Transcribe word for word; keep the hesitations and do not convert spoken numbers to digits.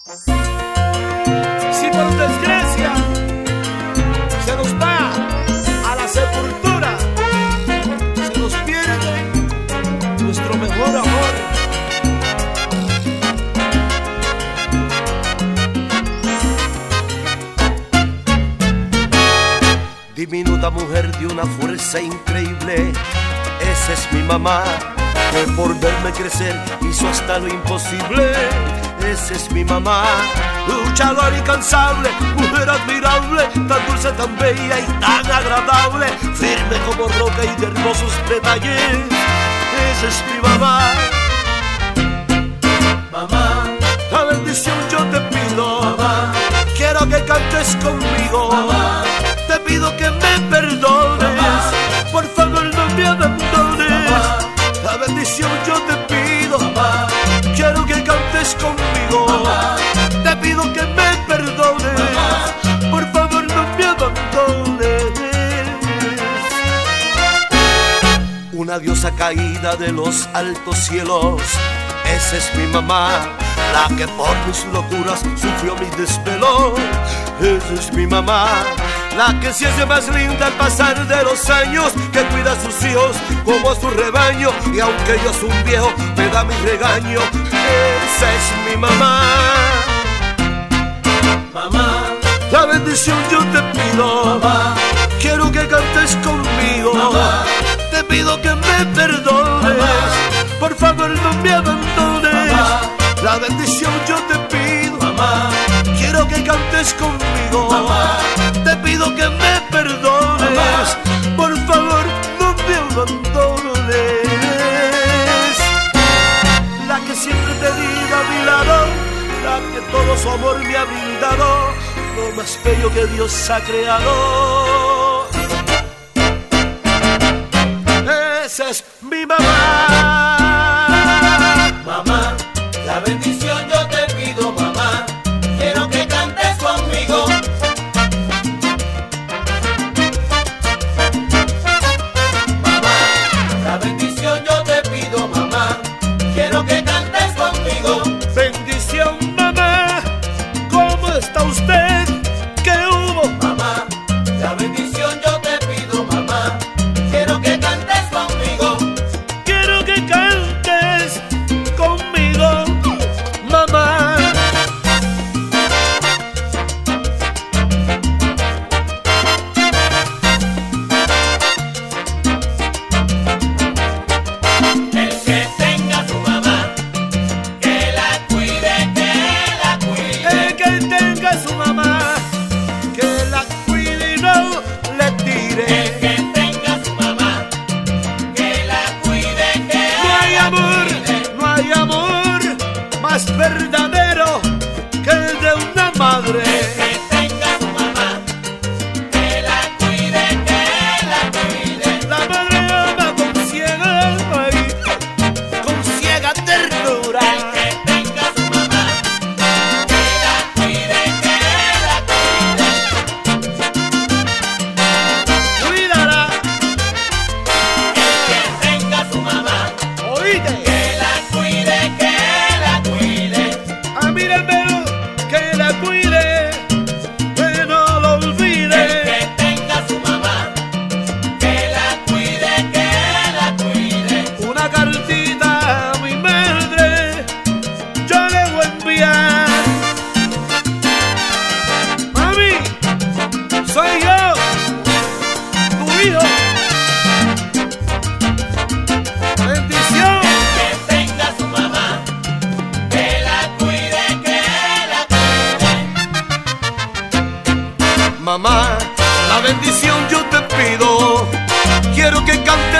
Si por desgracia se nos va a la sepultura, se nos pierde nuestro mejor amor. Diminuta mujer de una fuerza increíble, esa es mi mamá, que por verme crecer hizo hasta lo imposible. Esa es mi mamá, luchadora incansable, mujer admirable, tan dulce, tan bella y tan agradable, firme como roca y de hermosos detalles. Esa es mi mamá. Mamá, la bendición yo te pido. Mamá, quiero que cantes conmigo. Mamá, te pido que me perdones. Mamá, por favor no me abandones. Mamá, la bendición yo te pido. Mamá, quiero que cantes conmigo. Mamá, te pido que me perdones. Mamá, por favor no me abandones. Una diosa caída de los altos cielos, esa es mi mamá, la que por mis locuras sufrió mi desvelo. Esa es mi mamá, la que se hace más linda al pasar de los años, que cuida a sus hijos como a su rebaño, y aunque yo soy un viejo me da mi regaño. Esa es mi mamá. Mamá, la bendición yo te pido. Mamá, quiero que cantes conmigo. Mamá, te pido que me perdones. Mamá, por favor no me abandones. Mamá, la bendición yo te pido. Mamá, quiero que cantes conmigo. Mamá, te pido que me perdones. Mamá, por favor no me abandones. La que siempre te diga a mi lado, la que todo su amor me ha brindado, lo más bello que Dios ha creado. Esa es mi mamá. Mamá, la bendición yo te pido, mamá, quiero que cantes conmigo. Mamá, la bendición yo te pido, mamá, quiero que cantes conmigo. Bendición, mamá, ¿cómo está usted? ¿Qué hubo? Mamá, la bendición yo te pido, mamá, quiero que cantes conmigo. Quiero que cantes conmigo, mamá. El que tenga su mamá, que la cuide, que la cuide. El que tenga su mamá, que la cuide y no le tire. El que tenga su mamá, que la cuide, que No hay la amor, cuide. no hay amor más verdadero que el de una madre. Que tenga su mamá, que la cuide, que la cuide. La madre ama con ciega, ay, con ciega ternura. Que tenga su mamá, que la cuide, que la cuide. Cuídala, Que tenga su mamá, oíste. que la cuide, que la cuide. Ah, mira el pelo, que la cuide, que no lo olvide. Que tenga su mamá, que la cuide, que la cuide. Una cartita a mi madre yo le voy a enviar. Mami, soy yo, tu hijo. Bendición. Que tenga su mamá, que la cuide, que la cuide. Mamá, la bendición yo te pido. Quiero que cantes